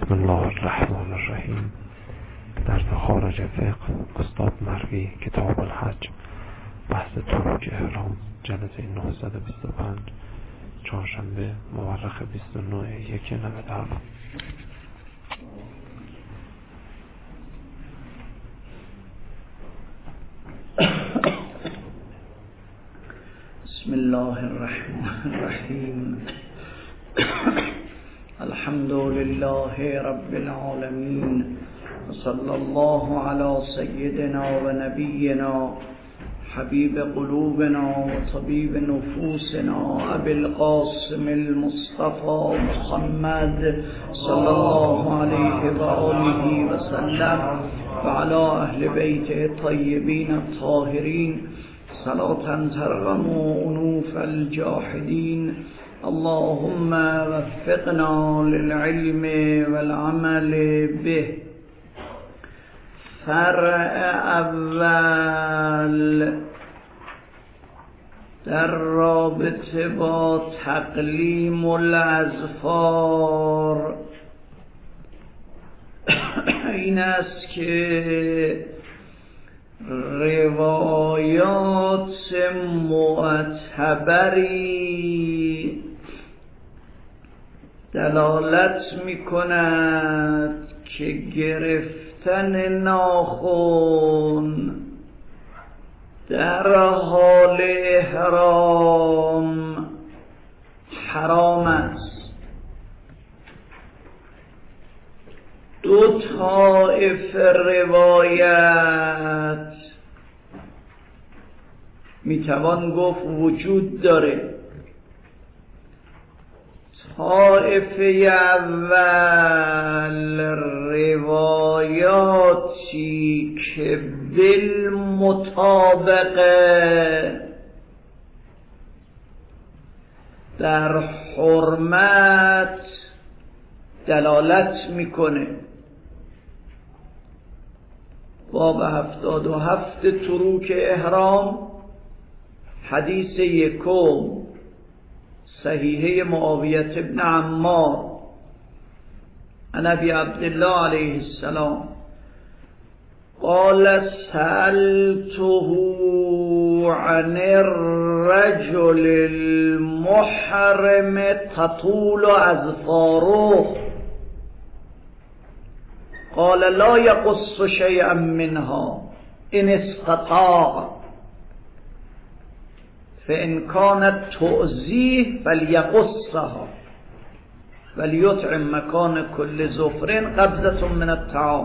بسم الله الرحمن الرحیم. درس خارج فقه استاد مروی، کتاب الحج، بحث تروج احرام، جلسه 925، چهارشنبه مورخ 29/1/97. بسم الله الرحمن الرحیم. الحمد لله رب العالمین و صلی الله علی سیدنا و نبینا حبیب قلوبنا و طبیب نفوسنا ابی القاسم المصطفى محمد صلی الله علیه و آله و سلم و علی اهل بیته الطیبین الطاهرین صلاة ترغم انوف الجاحدین. اللهم وفقنا للعلم والعمل به. فرع اول در رابطه با تقلیم الاظفار این است که روایات معتبری دلالت می کند که گرفتن ناخن در حال احرام حرام است. دو طایف روایت میتوان گفت وجود داره. طایفه اول روایاتی که بالمطابقه در حرمت دلالت میکنه. باب 77 تروک احرام، حدیث یکم صحیحه معاویه بن عمار عن ابی عبدالله علیه السلام قال سألته عن الرجل المحرم تطول اظفاره قال لا يقص شيئا منها ان استطاع فإن كانت تؤذيه فليقصها وليطعم مكان كل ظفر قبضة من الطعام.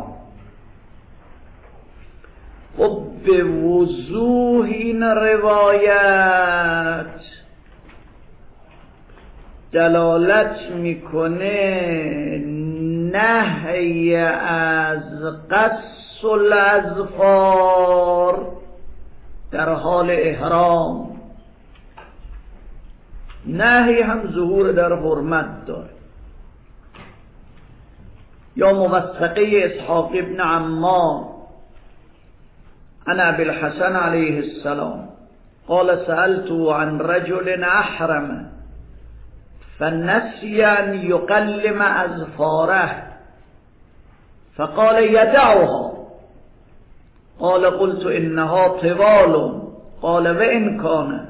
و به وضوح این روایت دلالت میکنه نهی از قص الاظفار در حال احرام. نهی هم ظهور در حرمت داره. یا موثقه اسحاق ابن عمار عن ابی الحسن علیه السلام قال سألته عن رجل احرم فنسي ان يقلم اظفاره فقال يدعها قال قلت انها طوال قال وان كانت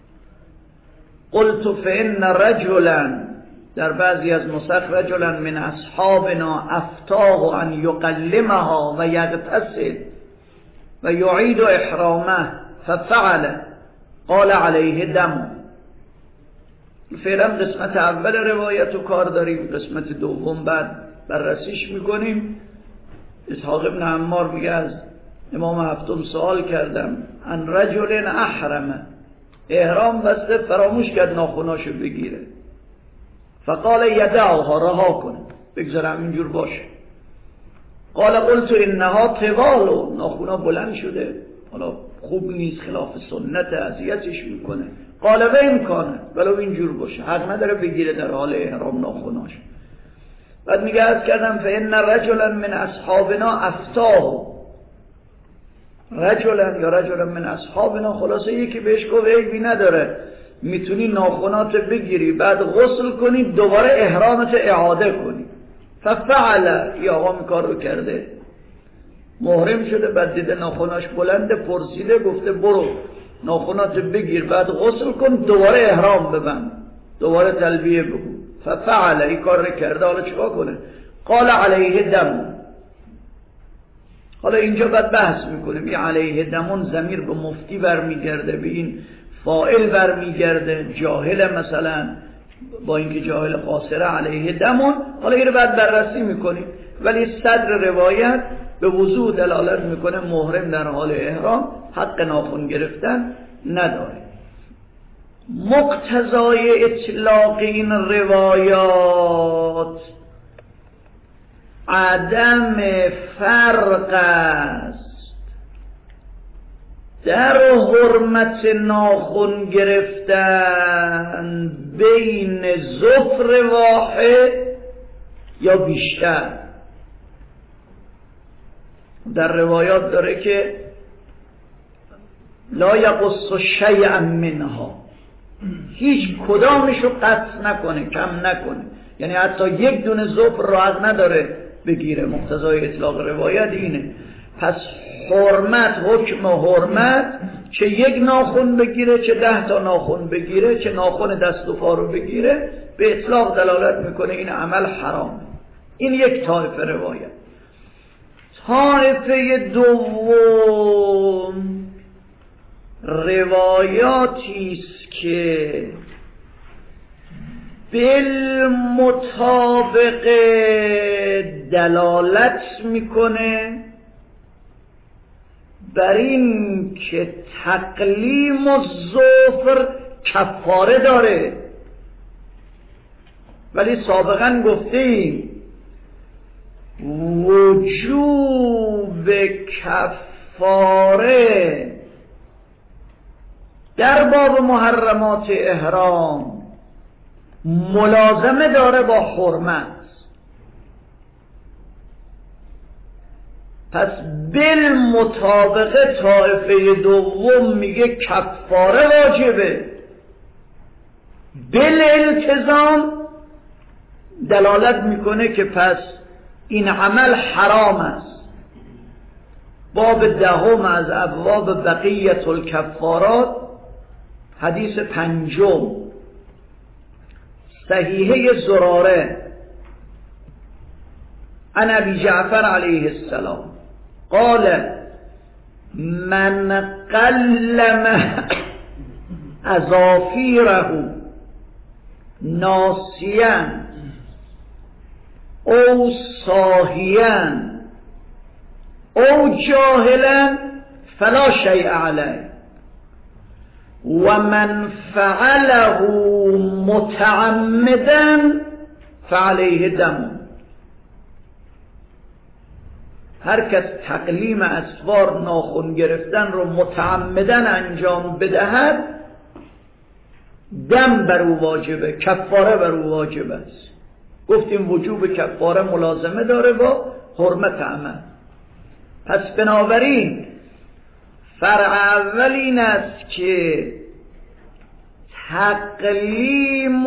قلت فإن رجلا در بعضی از نسخ رجلا من اصحابنا افتاه ان یقلمها و یغتسل و یعید احرامه ففعل قال علیه دم. فعلا قسمت اول روایت رو کار داریم، قسمت دوم بعد بررسیش میکنیم. اسحاق ابن عمار میگه از امام هفتم سوال کردم عن رجل احرم، احرام بسته فراموش کرد ناخناشو بگیره. فقال یدعها، رها کنه بگذارم اینجور باشه. قال قلت انها طوال، ناخنا بلند شده حالا خوب نیست، خلاف سنت، اذیتش میکنه. قال و امکانه، ولو اینجور باشه حق نداره بگیره در حال احرام ناخناش. بعد میگه از کردم فان رجلا من اصحابنا افتاه، رجلا یا رجلا من اصحابنا، خلاصه یکی بهش گفت عیبی نداره میتونی ناخنات بگیری بعد غسل کنی دوباره احرامت اعاده کنی. ففعل، یا آقا این کار رو کرده، محرم شده، بعد دیده ناخناش بلنده، پرسیده، گفته برو ناخنات بگیر، بعد غسل کن، دوباره احرام ببند، دوباره تلبیه بگو. ففعل، این کار رو کرده، حالا چیکار کنه؟ قال علیه دم. حالا اینجا بعد بحث میکنیم این علیه دمون ضمیر به مفتی برمیگرده، به این فاعل برمیگرده، جاهل مثلا، با اینکه جاهل قاصره علیه دمون. حالا این رو بعد بررسی میکنیم، ولی صدر روایت به وضوح دلالت میکنه محرم در حال احرام حق ناخن گرفتن نداره. مقتضای اطلاق این روایات عدم فرق است در حرمت ناخن گرفتن بین ظفر واحد یا بیشتر. در روایات داره که لا یقص شیئا منها، هیچ کدامشو قطع نکنه، کم نکنه، یعنی حتی یک دونه ظفر رو حق نداره بگیره. مقتضای اطلاق روایت اینه. پس حرمت، حکم حرمت، چه یک ناخن بگیره، چه 10 تا ناخن بگیره، چه ناخن دست و پا رو بگیره، به اطلاق دلالت میکنه این عمل حرامه. این یک طایفه روایت. طایفه دوم روایاتی است که بالمطابق دلالت میکنه بر این که تقلیم الظفر کفاره داره، ولی سابقا گفتیم وجوب کفاره در باب محرمات احرام ملازمه داره با حرمت. پس بالمطابق طایفه دوم میگه کفاره واجبه، بالالتزام دلالت میکنه که پس این عمل حرام است. باب 10 از ابواب بقیة الکفارات، حدیث 5 صحیحه زراره عن ابی جعفر علیه السلام قال من قلم اظافیره ناسیا او صاحیا او جاهلا فلا شیء علیه و من فعله متعمدا فعلیه دم. هر کس تقلیم اظفار، ناخن گرفتن رو متعمدن انجام بدهد دم بر او واجبه، کفاره بر او واجب است. گفتیم وجوب کفاره ملازمه داره با حرمت عمل. پس بنابراین فرع اول این است که تقلیم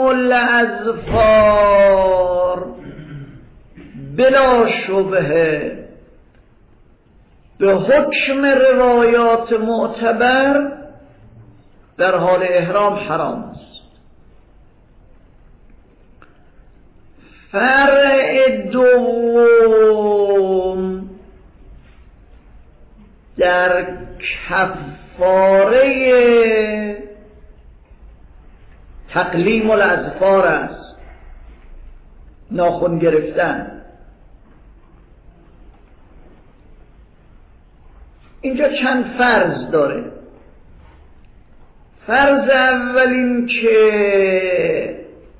الاظفار بلا شبهه به حکم روایات معتبر در حال احرام حرام است. فرع دوم در کفاره تقلیم الاظفار است، ناخن گرفتن. اینجا چند فرض داره. فرض اول این که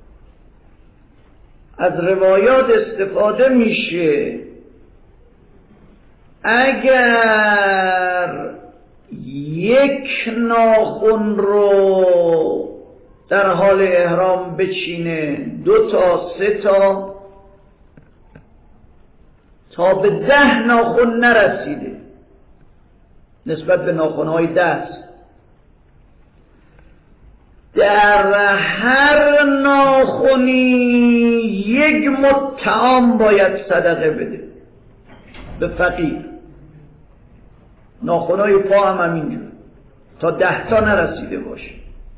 از روایات استفاده میشه اگر یک ناخن رو در حال احرام بچینه 2 تا 3 تا به 10 ناخن نرسیده نسبت به ناخن‌های دست، در هر ناخنی یک مد طعام باید صدقه بده به فقیر. ناخنای پا هم همینجور تا 10 تا نرسیده باشه.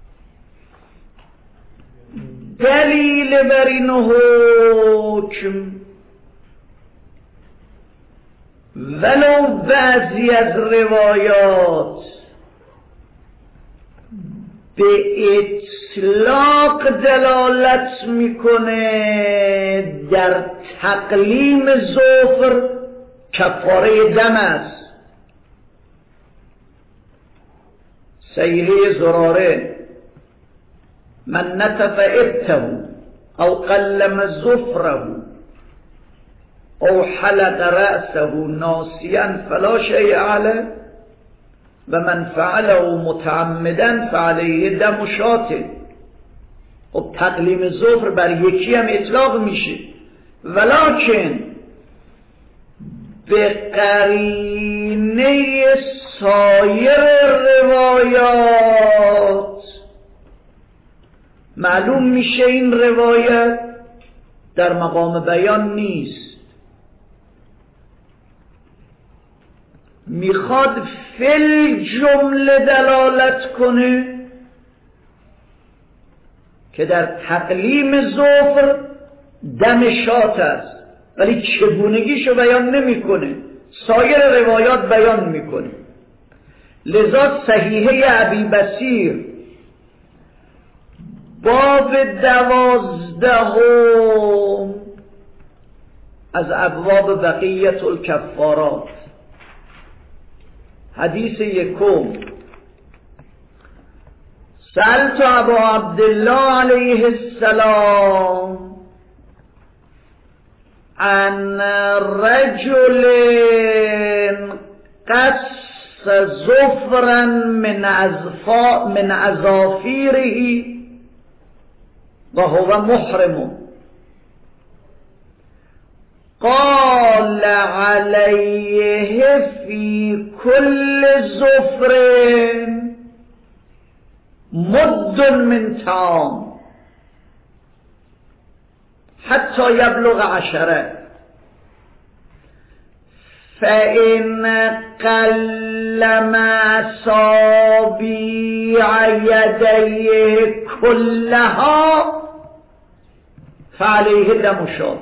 دلیل بر این حکم ولو بعضی از روایات به اطلاق دلالت میکنه در تقلیم ظفر کفاره دم است. صحیحه زراره من نتف ابته او قلم ظفره او حلق رأسه ناسیا فلا شیء علیه و من فعله متعمدا فعلیه دم شاة. خب تقلیم ظفر بر یکی هم اطلاق میشه، ولکن به قرینه سایر روایات معلوم میشه این روایت در مقام بیان نیست. میخواد فل جمله دلالت کنه که در تقلیم ظفر دم شات است، ولی چگونگیشو بیان نمیکنه، سایر روایات بیان میکنه. لذا صحیحه ابی بصیر باب 12 از ابواب بقیت الکفارات، حدیث 1: سألت ابا عبدالله علیه السلام عن رجل قص ظفرا من اظافیره و هو محرم، قال علیه فی کل ظفر مد من طعام حتی یبلغ 10 فإن قلم اصابع یدیه کلها فعلیه دم شاة.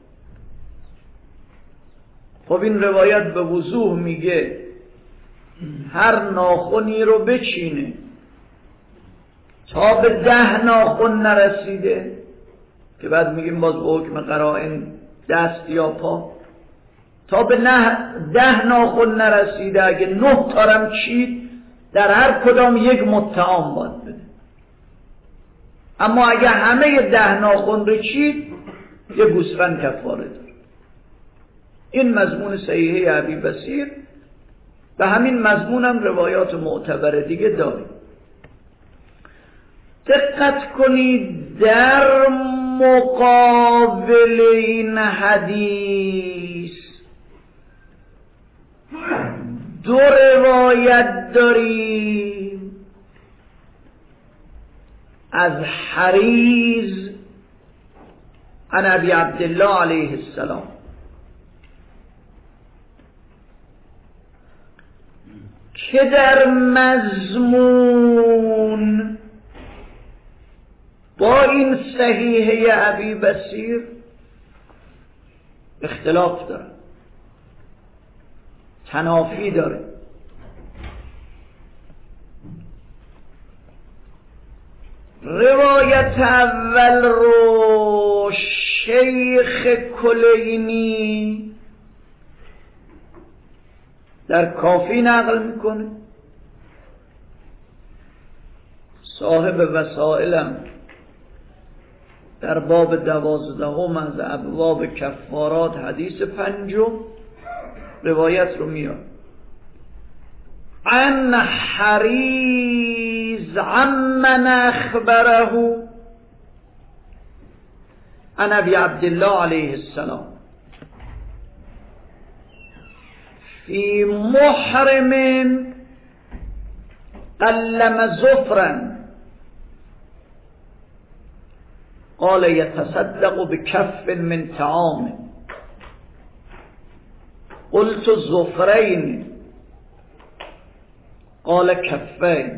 خب این روایت به وضوح میگه هر ناخنی رو بچینه تا به 10 ناخن نرسیده، که بعد میگیم باز به حکم قرائن دست یا پا، تا به 10 ناخن نرسیده اگه 9 تارم چید در هر کدام 1 مطعام باید بده. اما اگه همه 10 ناخن رو چید 1 گوسفند کفاره داره. این مضمون صحیحه ابی بصیر. و همین مضمون هم روایات معتبر دیگه داره. دقت کنید در مقابل این حدیث 2 روایت داریم از حریز عن ابی عبدالله علیه السلام که در مضمون با این صحیحه ابی بصیر اختلاف داره، تنافی داره. روایت اول رو شیخ کلینی در کافی نقل میکنه، صاحب وسائلم در باب 12 از ابواب کفارات حدیث 5 روایت رو میاد. عن حریز عمن اخبره عن ابی عبدالله علیه السلام فی محرم قلم ظفرا قال يتصدق بكف من طعام. قلت زفرين قال كفين.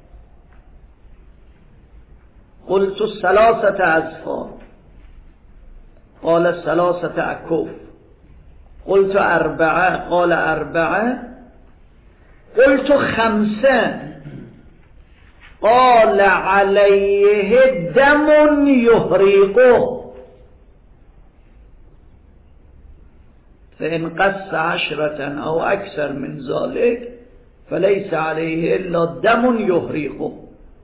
قلت 3 أزفار قال 3 أكف. قلت 4 قال 4. قلت 5 قال عليه دم يهريقه، فإن قص 10 أو أكثر من ذلك فليس عليه إلا دم يهريقه.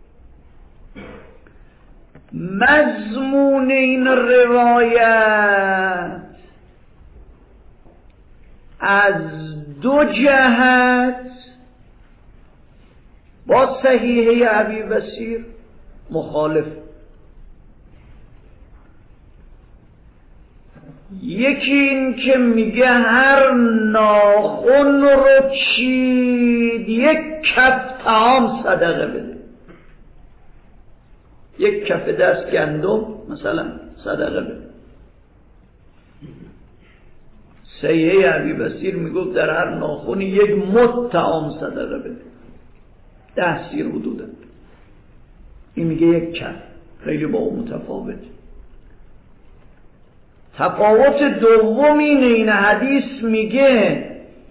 مضمون این روایت از 2 جهت با صحیحه ابی بصیر مخالف. یکی این که میگه هر ناخن رو چید 1 کف طعام صدقه بده، 1 کف دست گندم مثلا صدقه بده. صحیحه ابی بصیر میگفت در هر ناخنی 1 مد طعام صدقه بده، 10 سیر حدودا. این میگه 1 کف، خیلی با اون متفاوت. تفاوت دوم این حدیث میگه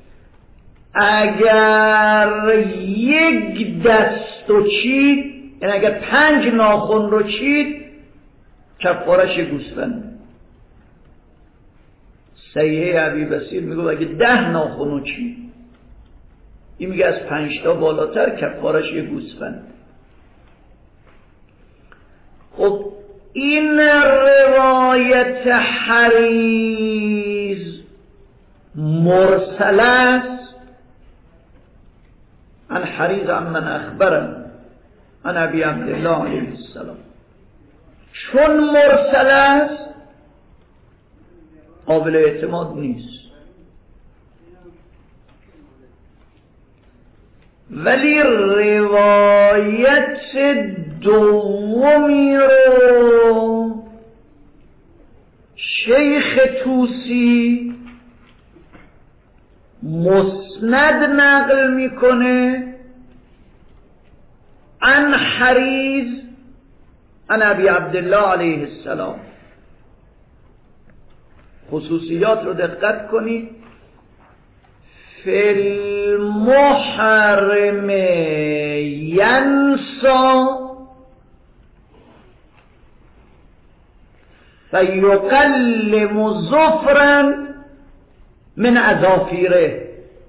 اگر 1 دستو چید، یعنی اگر 5 ناخن رو چید، کفارش گوسفند. صحیحه ابی بصیر میگه اگه 10 ناخن رو چید، این میگه از 5 تا بالاتر کفارش گوسفند. خب این روایت حریز مرسل است. عن حریز عن من اخبرن عن ابی عبدالله علیه السلام. چون مرسل است قابل اعتماد نیست، ولی روایت دومی رو شیخ طوسی مسند نقل میکنه عن حریز عن ابی عبدالله علیه السلام. خصوصیات رو دقت کنید. فی المحرم ینسا فیقلم ظفرا من اظافیره.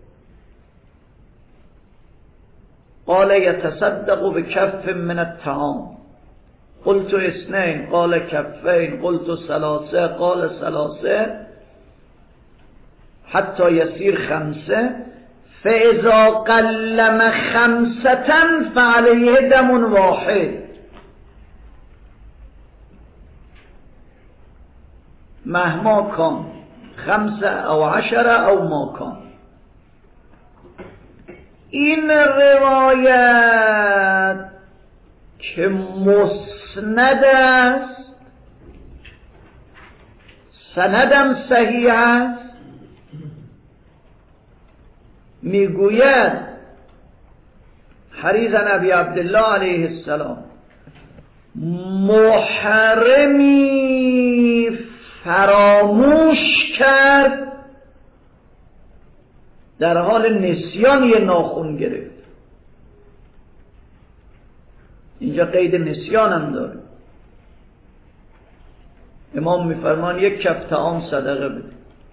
قال يتصدق بكف من الطعام. قلت 2 قال كفين. قلت 3 قال 3 حتى يصير 5. فإذا قلم 5 فعليه دم واحد مهما كان، 5 أو 10 أو ما كان. این روایت که مسند است، سندم صحیح است، میگوید حریز عن ابی عبدالله علیه السلام محرمی فراموش کرد در حال نسیان یه ناخن گرفت. اینجا قید نسیان هم داره. امام میفرمان 1 کف طعام صدقه بده.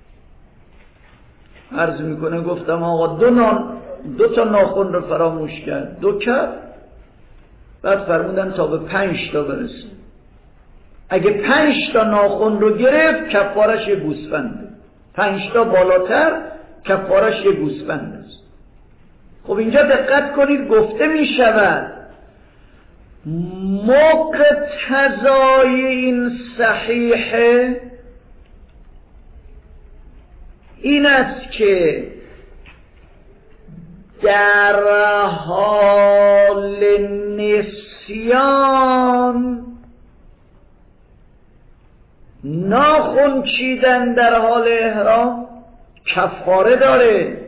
عرض میکنه گفتم آقا 2 تا ناخن رو فراموش کرد، 2 کف. بعد فرمودن تا به 5 تا برسه. اگه 5 تا ناخن رو گرفت کفارش یه گوسفنده، 5 تا بالاتر کفارش یه گوسفند است. خب اینجا دقت کنید گفته می شود مقتضای این صحیحه این است که در حال نسیان ناخن چیدن در حال احرام کفاره داره.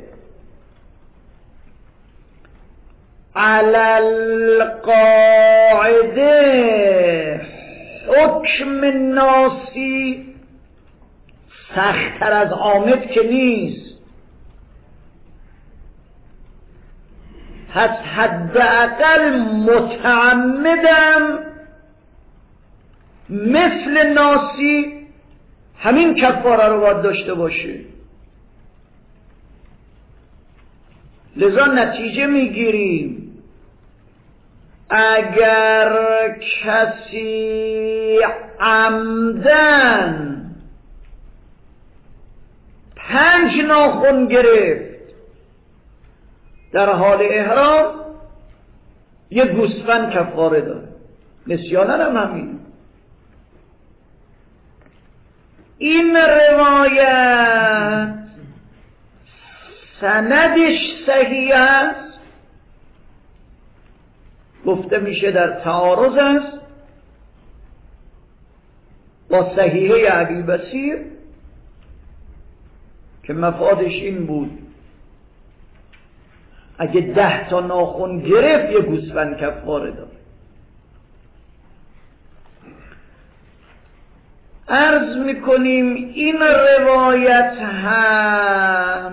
علل قاعده حکم ناسی سخت‌تر از عامد که نیست، پس حداقل متعمدم مثل ناسی همین کفاره رو باید داشته باشه. لذا نتیجه میگیریم اگر کسی عمدن 5 ناخن گرفت در حال احرام، یه گوسفند کفاره داره. نسیانن هم همین. این روایت سندش صحیح است، گفته میشه در تعارض است با صحیحه ابی بصیر که مفادش این بود اگه 10 تا ناخن گرفت یه گوسفند کفاره داره. عرض میکنیم این روایت هم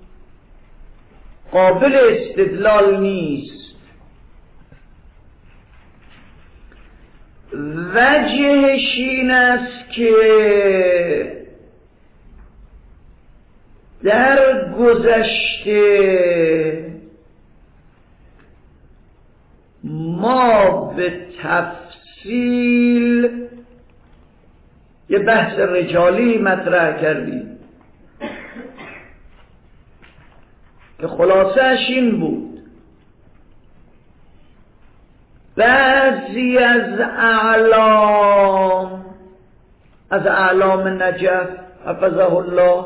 قابل استدلال نیست. وجهش این است که در گذشته ما به تفصیل یه بحث رجالی مطرح کردیم که خلاصه‌اش این بود بعضی از اعلام نجف حفظه الله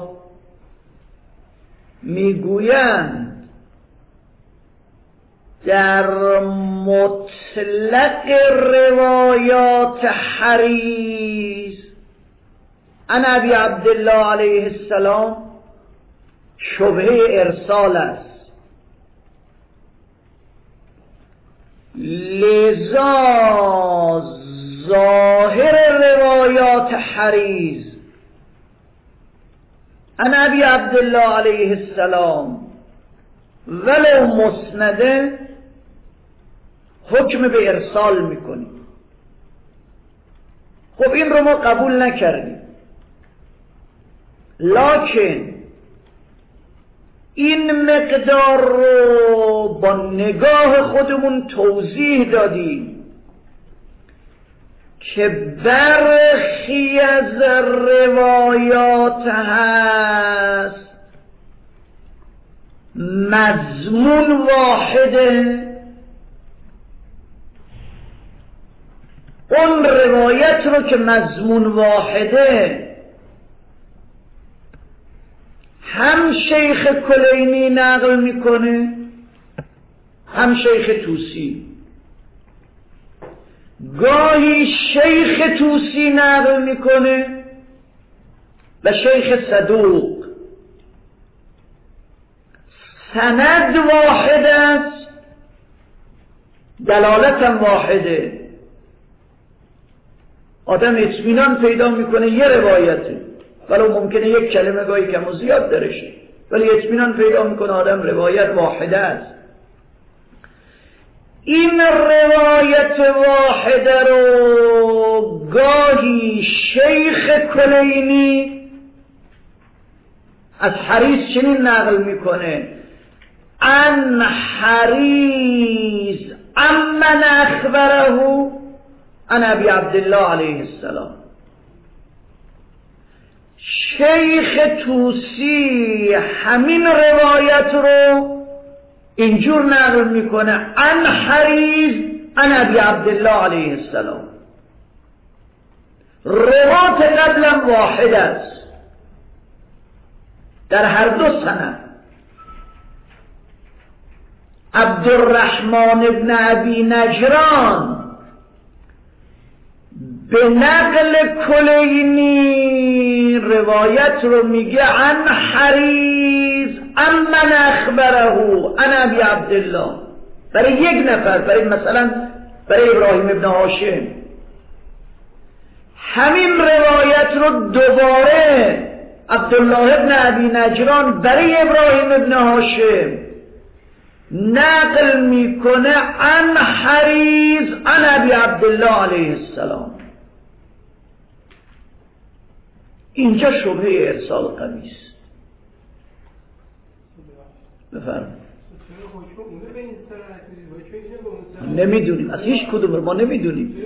میگویند در مطلق روایات حریز عن ابی عبدالله علیه السلام شبهه ارسال است. لذا ظاهر روایات حریز عن ابی عبدالله علیه السلام ولو مسنده حکم به ارسال میکنیم. خب این رو ما قبول نکردیم، لکن این مقدار رو با نگاه خودمون توضیح دادیم که برخی از روایات هست مضمون واحده، اون روایت رو که مضمون واحده هم شیخ کلینی نقل میکنه هم شیخ توسی، گاهی شیخ توسی نقل میکنه و شیخ صدوق. سند واحد است، دلالتم واحده. آدم اطمینان پیدا میکنه یه روایته، ولو ممکنه یک کلمه گاهی کم و زیاد درشه، ولی اطمینان پیدا میکنه آدم روایت واحده است. این روایت واحده رو گاهی شیخ کلینی از حریز چنین نقل میکنه عن حریز عمن اخبره عن ابی عبدالله علیه السلام. شیخ توسی همین روایت رو اینجور نقل میکنه عن حریز عن ابی عبدالله علیه السلام. روایت قبلم واحد است در هر دو سند. عبدالرحمن ابن ابی نجران به نقل کلینی روایت رو میگه عن حریز من اخبره عن ابی عبدالله، برای یک نفر، برای مثلا برای ابراهیم ابن هاشم. همین روایت رو دوباره عبدالله ابن ابی نجران برای ابراهیم ابن هاشم نقل میکنه عن حریز عن ابی عبدالله علیه السلام. اینجا شبهه ارسال قوی است. بفرمایید. نمیدونیم از هیچ کدوم، ما نمیدونیم.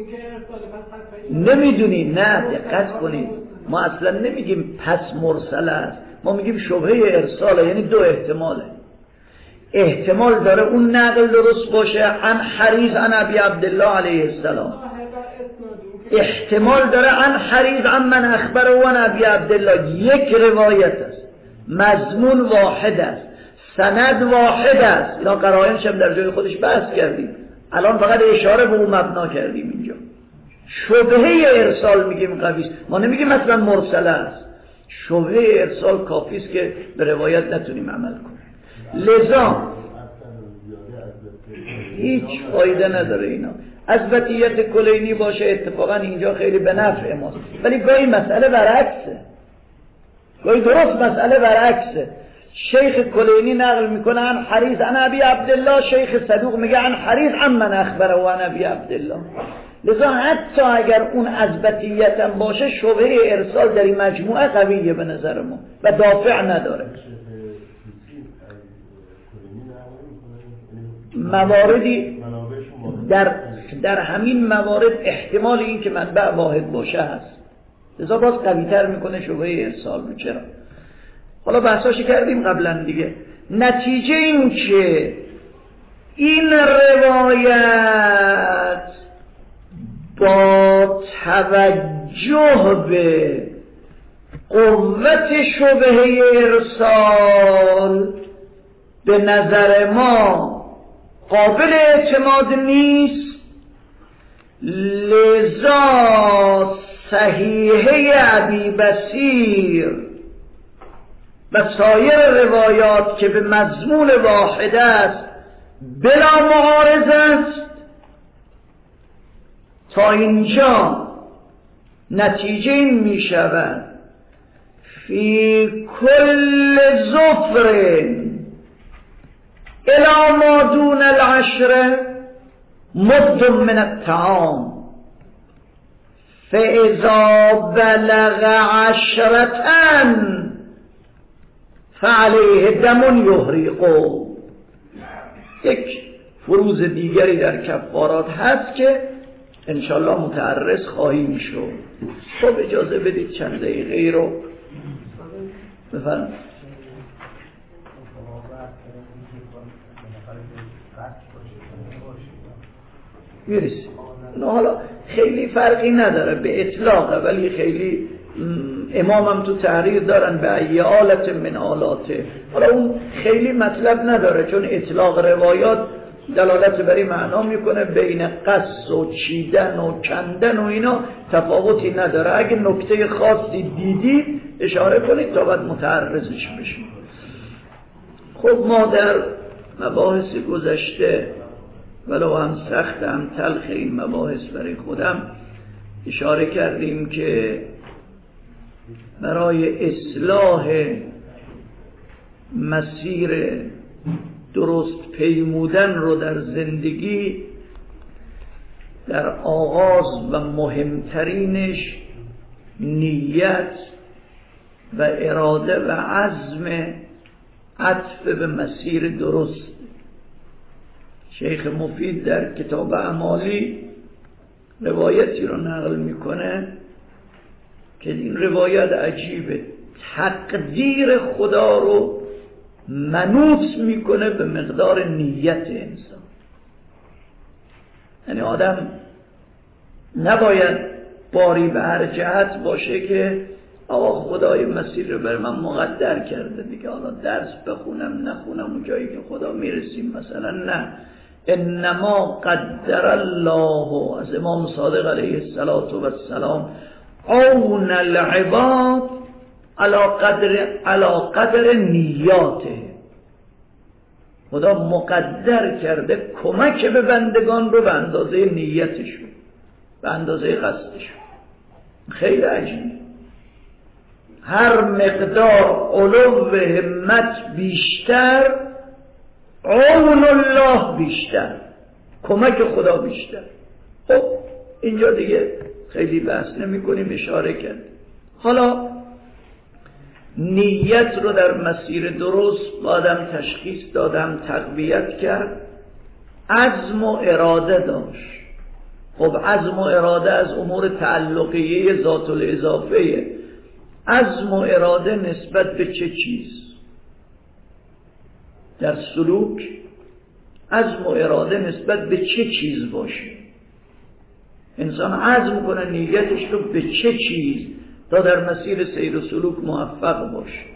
نه دقت کنید، ما اصلا نمیگیم پس مرسل است، ما میگیم شبهه ارساله، یعنی دو احتماله. احتمال داره اون نقل درست باشه عن حریز عن ابی عبدالله علیه السلام، احتمال داره عن حریز عن من اخبره و عن ابی عبدالله. یک روایت است، مضمون واحد است، سند واحد است. اینا قرائنش هم در جای خودش بحث کردیم، الان فقط اشاره به اون مبنا کردیم. اینجا شبهه ارسال میگیم قوی است، ما نمیگیم مثلا مرسله است. شبهه ارسال کافی است که به روایت نتونیم عمل کنیم. لذا هیچ فایده نداره اینا. اثبتیت کلینی باشه اتفاقا اینجا خیلی به نفع ماست، ولی گاهی مسئله برعکسه، گاهی درست مسئله برعکسه. شیخ کلینی نقل میکنه عن حریز عن ابی عبدالله، شیخ صدوق میگه عن حریز عن من اخبره و عن ابی عبدالله. لذا حتی اگر اون اثبتیت هم باشه شبهه ارسال در این مجموعه قویه به نظر ما و دافع نداره. مواردی در همین موارد احتمال این که منبع واحد باشه هست، لذا باز قوی‌تر میکنه شبهه ارسال رو. چرا؟ حالا بحثاشو کردیم قبلا دیگه. نتیجه این که این روایت با توجه به قوت شبهه ارسال به نظر ما قابل اعتماد نیست، لذا صحیحه ابی بصیر و سایر روایات که به مضمون واحد است بلا معارض است. تا اینجا نتیجه این می شود فی کل ظفر الی ما دون العشر مد من الطعام فاذا بلغ عشرة فعلیه دم یحرقه. یک فروض دیگری در کفارات هست که انشالله متعرض خواهیم شد. خب اجازه بدید چند دقیقه رو بفرمایید. میرسیم. حالا خیلی فرقی نداره به اطلاقه، ولی خیلی امامم تو تحریر دارن به ای آلت من آلاته. حالا اون خیلی مطلب نداره، چون اطلاق روایات دلالت بر این معنا میکنه بین قص و چیدن و کندن و اینا تفاوتی نداره. اگه نکته خاصی دیدید اشاره کنید تا بعد متعرضش بشید. خب ما در مباحث گذشته ولو هم سخت هم تلخ این مباحث برای خودم اشاره کردیم که برای اصلاح مسیر درست پیمودن رو در زندگی در آغاز و مهمترینش نیت و اراده و عزم عطف به مسیر درست. شیخ مفید در کتاب اعمالی روایتی رو نقل میکنه که این روایت عجیبه، تقدیر خدا رو منوط میکنه به مقدار نیت انسان. یعنی آدم نباید باری به هر جهت باشه که آقا خدای مسیر رو بر من مقدر کرده دیگه، حالا درس بخونم نخونم اون جایی که خدا میرسیم مثلا. نه، انما قدر الله، از امام صادق علیه السلام، عون العباد علی قدر نیاته. خدا مقدر کرده کمک به بندگان رو به اندازه نیتشون، به اندازه قصدشون. خیلی عجیب. هر مقدار علو همت بیشتر، عون الله بیشتر، کمک خدا بیشتر. خب اینجا دیگه خیلی بحث نمی کنیم، اشاره کرد. حالا نیت رو در مسیر درست بادم تشخیص دادم، تقویت کرد. عزم و اراده داشت. خب عزم و اراده از امور تعلقیه ذات الاضافه. عزم و اراده نسبت به چه چیز؟ در سلوک عزم و اراده نسبت به چه چیز باشه؟ انسان عزم کنه نیتش رو به چه چیز تا در مسیر سیر و سلوک موفق باشه.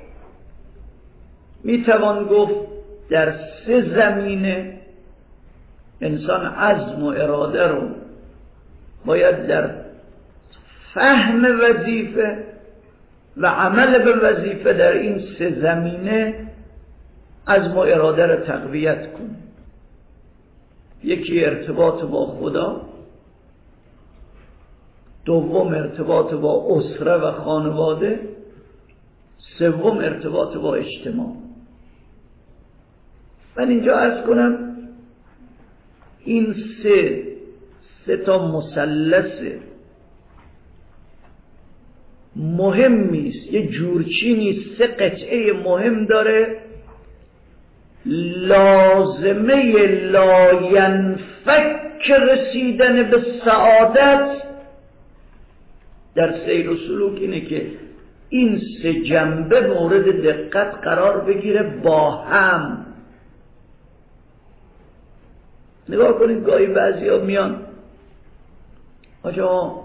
میتوان گفت در 3 زمینه انسان عزم و اراده رو باید در فهم وظیفه و عمل به وظیفه، در این 3 زمینه عزم و اراده رو تقویت کنه. یکی ارتباط با خدا، دوم ارتباط با اسره و خانواده، سوم ارتباط با اجتماع. من اینجا عرض کنم این 3 تا مثلث مهمی است، یه جورچینی 3 قطعه مهم داره، لازمه لاینفک رسیدن به سعادت در سیر و سلوک اینه که این 3 جنبه مورد دقت قرار بگیره با هم. نگاه کنید گاهی بعضی ها میان آجا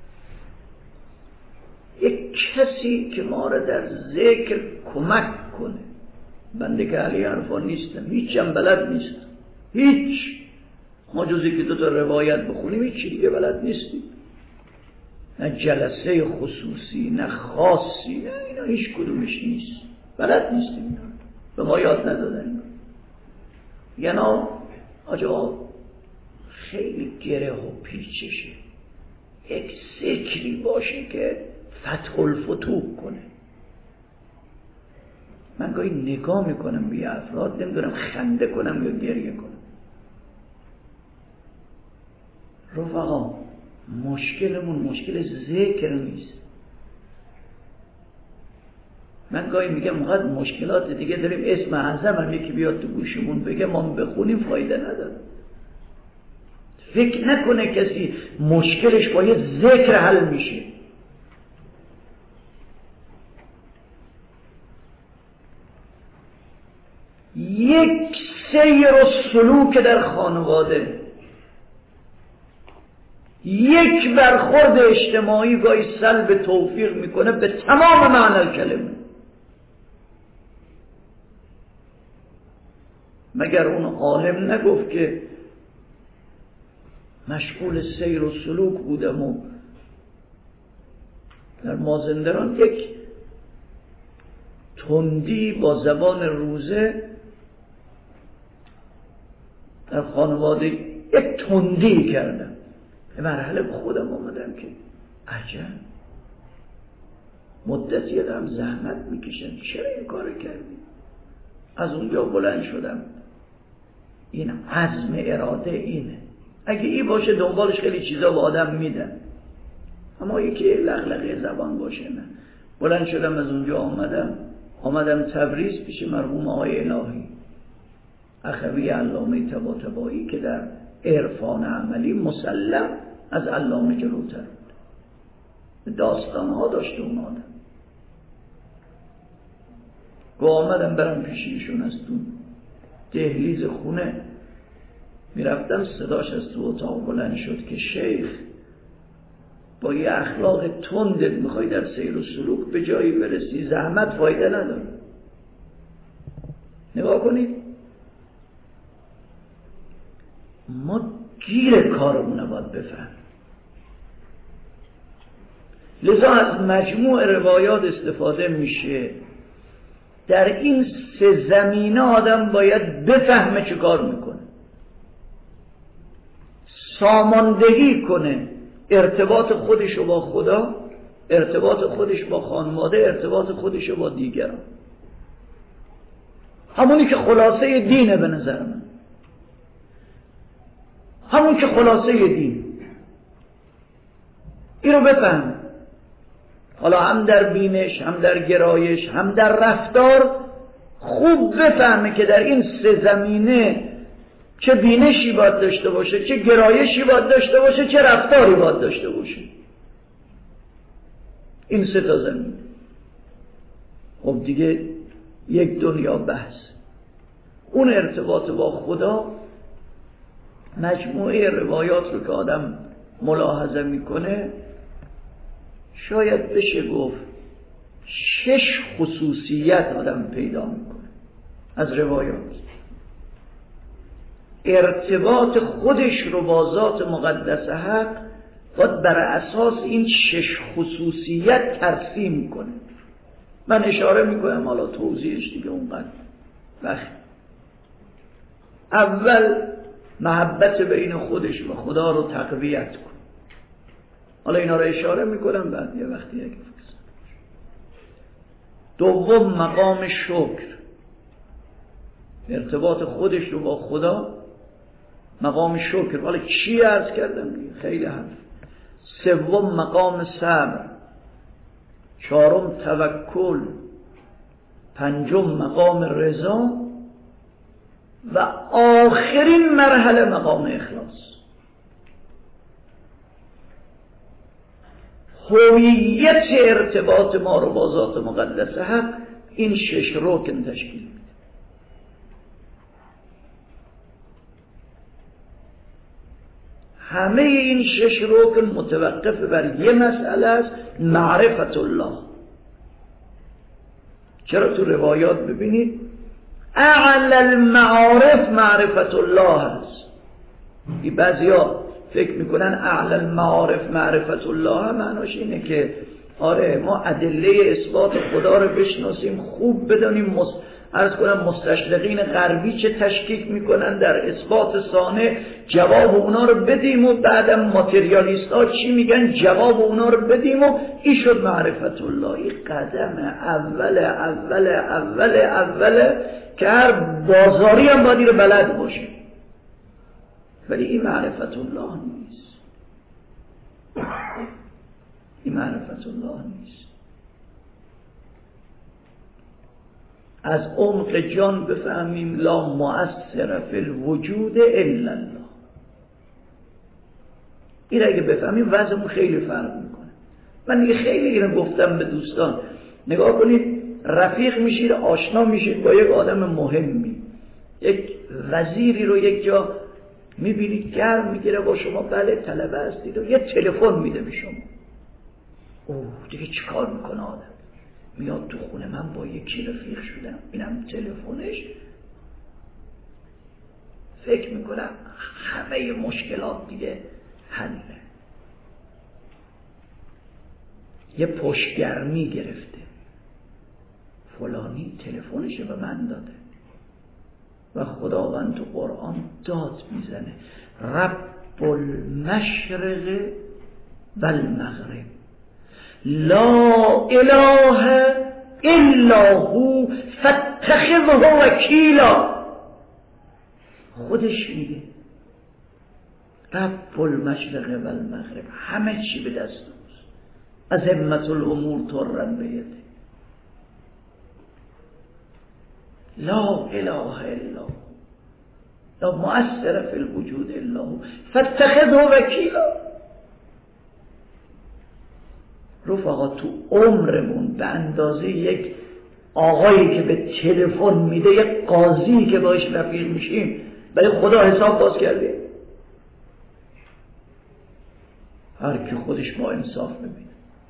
یک کسی که ما را در ذکر کمک کنه. بنده که علی عرفان نیستم، هیچم بلد نیستم، هیچ. ما جزی که 2 تا روایت بخونیم هیچی دیگه بلد نیستیم، نه جلسه خصوصی نه خاصی، نه اینا هیچ کدومش نیست، بلد نیستیم اینا، به ما یاد ندادن اینا. یعنی آجا خیلی گره و پیچشه، یک ذکری باشه که فتح الفتوح کنه. من گاهی نگاه میکنم به افراد، نمیدونم خنده کنم یا گریه کنم. رفقا مشکلمون مشکل ذکر نیست. من گاهی میگم اونقدر مشکلات دیگه داریم، اسم اعظم هم یکی بیاد تو گوشمون بگه ما بخونیم فایده نداره. فکر نکنه کسی مشکلش با یه ذکر حل میشه. یک سیر و سلوک در خانواده، یک برخورد اجتماعی گاهی سلب توفیق میکنه به تمام معنی کلمه. مگر اون عالم نگفت که مشغول سیر و سلوک بودم و در مازندران یک تندی با زبان روزه در خانواده یک تندی کردم. به مرحله به خودم آمدم که عجب مدتی دارم زحمت میکشم، چرا این کار کردی؟ از اونجا بلند شدم. این عزم اراده اینه. اگه این باشه دنبالش خیلی چیزا به آدم میدن، اما یکی لغلقه زبان باشه. من بلند شدم از اونجا آمدم تبریز پیش مرحوم آقای الهی اخوی علامه طباطبایی که در عرفان عملی مسلم از علامه جلوتر بود. داستانها داشت اون آدم. آمدم برم پیش ایشون، از تو دهلیز خونه میرفتم، صداش از تو اتاق بلند شد که شیخ با یه اخلاق تندت میخوای در سیر و سلوک به جایی برسی، زحمت فایده نداره. نگاه کنید ما گیر کارمونه باید بفهمیم. لذا از مجموع روایات استفاده میشه. در این سه زمینه آدم باید بفهمه چه کار میکنه، ساماندهی کنه ارتباط خودشو با خدا، ارتباط خودش با خانواده، ارتباط خودشو با دیگران. همونی که خلاصه دینه به نظر من، همون که خلاصه دین. این رو بفهم. حالا هم در بینش، هم در گرایش، هم در رفتار خوب بفهمه که در این سه زمینه چه بینشی باید داشته باشه، چه گرایشی باید داشته باشه، چه رفتاری باید داشته باشه. این سه تا زمین. خب دیگه یک دنیا بحث. اون ارتباط با خدا، مجموعه روایات رو که آدم ملاحظه میکنه شاید بشه گفت 6 خصوصیت آدم پیدا میکنه از روایات. ارتباط خودش رو با ذات مقدس حق باید بر اساس این 6 خصوصیت ترسیم کنه. من اشاره میکنم، حالا توضیحش دیگه اونقدر وقت. اول محبت بین خودش و خدا رو تقویت کن. حالا اینا رو اشاره میکنم بعد یه وقتی اگه فرصت. دوم مقام شکر، ارتباط خودش رو با خدا، مقام شکر. حالا چی عرض کردم دیگه؟ خیلی حرف. سوم مقام صبر، چهارم توکل، پنجم مقام رضا و آخرین مرحله مقام اخلاص. هویت ارتباط ما رو با ذات مقدس حق این 6 رکن تشکیل میده. همه این 6 رکن متوقف بر یه مسئله است، معرفت الله. چرا تو روایات ببینید اعلی المعارف معرفت الله هست. این بعضیا فکر میکنن اعلی المعارف معرفت الله معناش اینه که آره ما ادله اثبات خدا رو بشناسیم، خوب بدانیم عرض کنم مستشرقین غربی چه تشکیک میکنن در اثبات صانع، جواب اونا رو بدیم و بعدم ماتریالیست ها چی میگن جواب اونا رو بدیم و این شد معرفت الله. این قدم اول که هر بازاری هم باید رو بلد باشه، ولی این معرفت الله نیست. این معرفت الله نیست. از عمق جان بفهمیم لا مؤثر فی الوجود الا الله. این اگه بفهمیم وضعمون خیلی فرق میکنه. من دیگه خیلی اینو گفتم به دوستان، نگاه کنید رفیق میشید، آشنا میشید با یک آدم مهمی، یک وزیری رو یک جا میبینید گرم میگیره با شما، بله طلبه هستید و یه تلفن میده به شما. اوه دیگه چیکار میکنه آدم؟ میاد تو خونه من با یکی رفیق شدم، اینم تلفنش، فکر میکنم همه مشکلات دیگه حله. یه پشتگرمی گرفته، فلانی تلفنشو به من داده و خداوند تو قرآن داد میزنه رب المشرق و المغرب لا اله الا هو فاتخذه وکیلا. خودش میگه رب المشرق و المغرب، همه چی به دست اوست، عظمت الامور طرا بیده، لا اله الا هو لا مؤثر فی الوجود الا هو فاتخذه وکیلا. رفقا تو عمرمون به اندازه یک آقایی که به تلفن میده، یک قاضی که باش رفیق میشیم، برای خدا حساب باز کردیم؟ هر کی خودش با انصاف ببینه.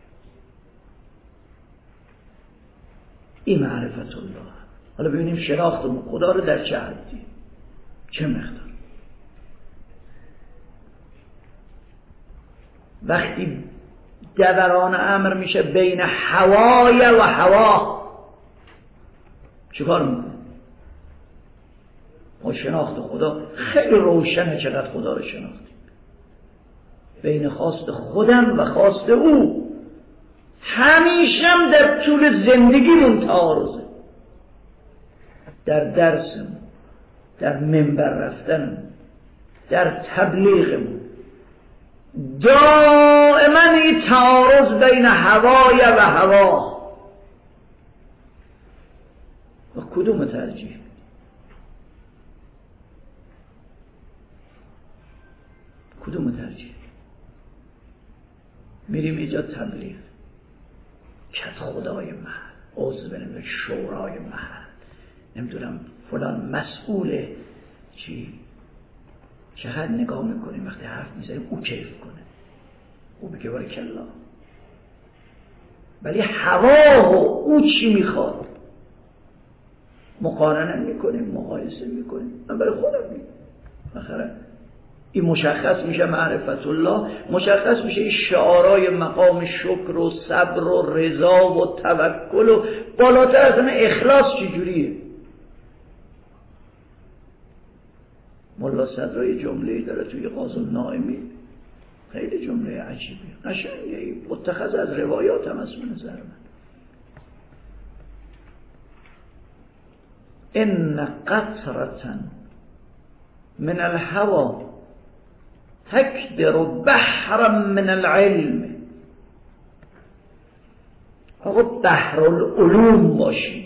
این معرفت الله. حالا ببینیم شناختمون خدا رو در چه حدی، چه مقدار. وقتی دوران امر میشه بین هوای و هوا، چیکار میکنه؟ ما شناخت خدا خیلی روشنه، چقدر خدا رو شناختیم. بین خواست خودم و خواست او همیشه هم در طول زندگیمون تعارضه، در درسمون، در منبر رفتنمون، در تبلیغمون، دائما این تعارض بین هوای و هوا. و کدوم ترجیح؟ کدوم ترجیح؟ میریم اینجا تبلیغ، کت خدای محل، عضو نمیدونم شورای محل، نمیدونم فلان مسئوله چی، چقدر نگاه میکنیم وقتی حرف میزنیم او کیف کنه، او بگه بارکالله، ولی هوا و او چی میخواد مقارنه میکنیم، مقایسه میکنیم. من برای خودم میگم آخره این مشخص میشه معرفت الله، مشخص میشه این شعارهای مقام شکر و صبر و رضا و توکل و بالاتر از همه اخلاص چجوریه. ملا صدرای جمله‌ای داره توی غاز النائمی، خیلی جمله عجیبه قشنگه، متخذ از روایات هم از نظر من. ان قطرة من الهوى تکدر بحرا من العلم. آقا بحر العلوم باشی،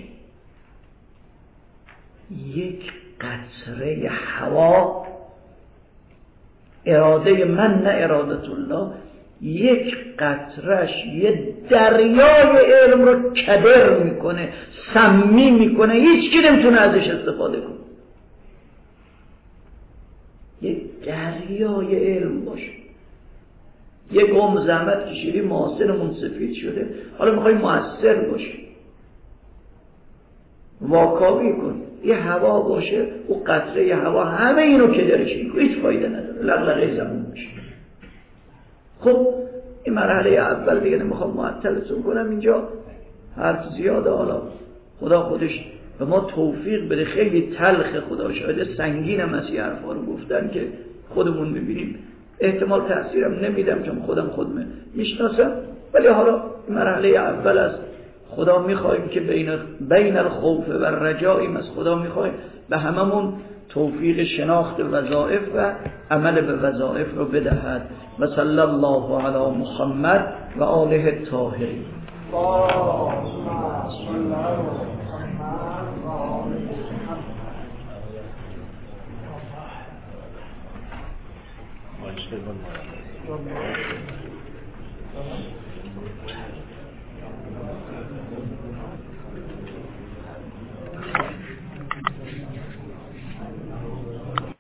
یک قطره هوا، اراده من نه ارادت الله، یک قطرش یه دریای علم رو کدر میکنه، سمی میکنه، هیچ کی نمیتونه ازش استفاده کنه. یه دریای علم باشه. یه گم زحمت کشیدی محاسنمون سفید شده، حالا میخوای مؤثر باشی، واکاوی کن، یه هوا باشه، او قطره یه هوا همه اینو کدرش میکنه، هیچ فایده نداره، لغلغه زمون میشه. خب این مرحله اول دیگه نمیخوام معطلتون کنم، اینجا حرف زیاده، حالا خدا خودش به ما توفیق بده. خیلی تلخ، خدا شاهده، سنگینم از این حرفا رو گفتن که خودمون میبینیم، احتمال تأثیرم نمیدم چون خودم میشناسم، ولی حالا مرحله اول است. خدا میخوایم که بین الخوف و رجاییم، از خدا میخوایم به هممون توفیق شناخت وظایف و عمل به وظایف رو بدهد. و صلی الله علی محمد و آله الطاهرین. Thank you.